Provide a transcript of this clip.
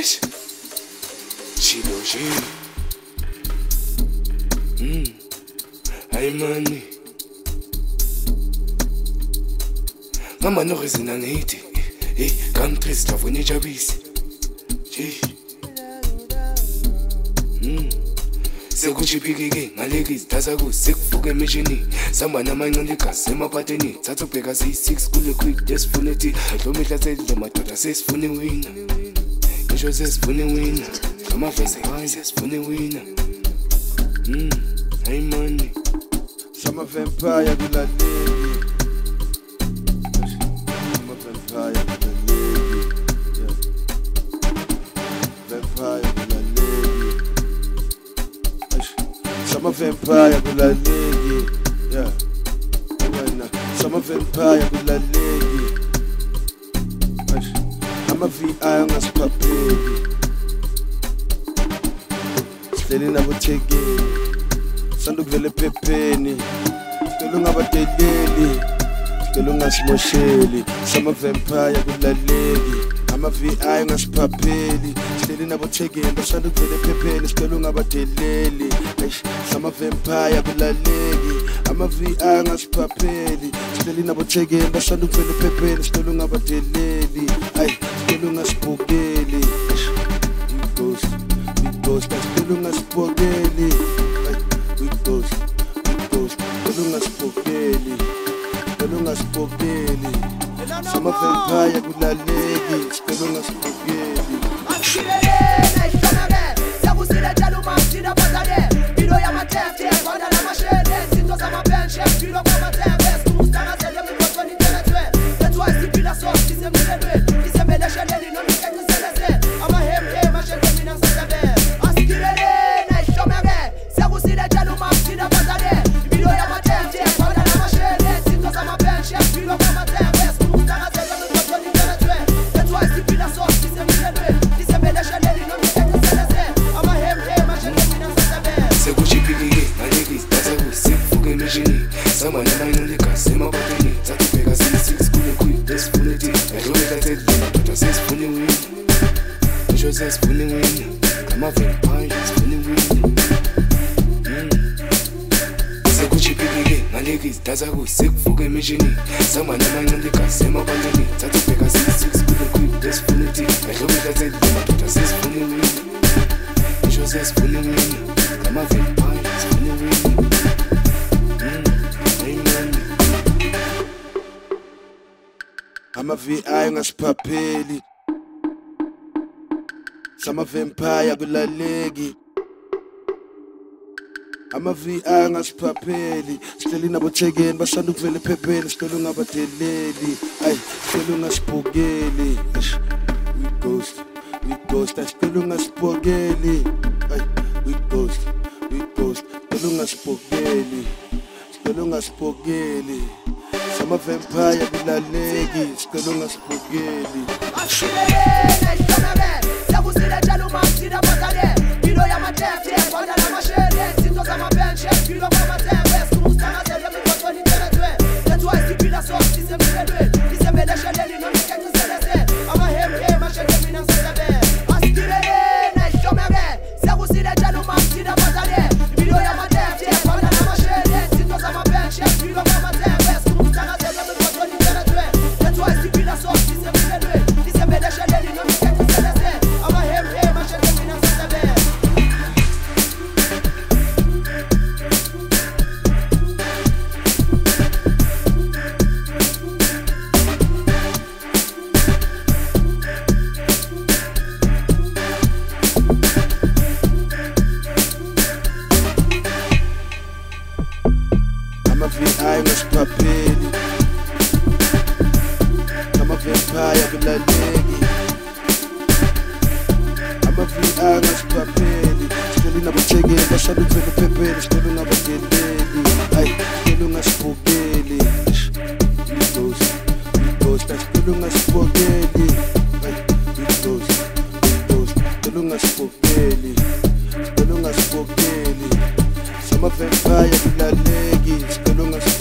Eish. Chilo G. Hey money. Mama no reason angithi. Hey, countries tafuni jabisi. Sekuchipikike ngaleki sithatha ku sekufuke emishini samba namanqindi igazi emaphatheni thatha ubheka si6 kule quick desifuna ethi adlomihla sedle madoda sesifune wina ngisho sesifune wina amavese hayi sesifune wina hey money sama vampire kulaleli sama vampire kulaleli vampire Some of empire with a lady, yeah. Some of empire with a lady. I'm a VI on a papi. Selling about taking. Sanduk vele pepeni. Stelung about the daily. Stelung as mosheli. Some of empire with a lady. I'm a VI on a papi. Selling about taking. Sanduk vele pepeni. Stelung about the daily. Sama vampire kulaleli ama VI ngasiphapheli sicela inabothekeni basanda ukuvela ephepheni sicela ungabadeleli ayi sicela ungasibhokeli we ghost sicela ungasibhokeli we ghost sicela ungasibhokeli sama vampire kulaleli sicela ungasibhokeli I'm a VI ngasiphapheli Sama vampire kulaleli I'm a VI ngasiphapheli sicela inabothekeni basanda ukuvela ephepheni sicela ungabadeleli ayi sicela ungasibhokeli we ghost sicela ungasibhokeli ayi we ghost sicela ungasibhokeli Sama vampire kulaleli sicela ungasibhokeli Some of them fire,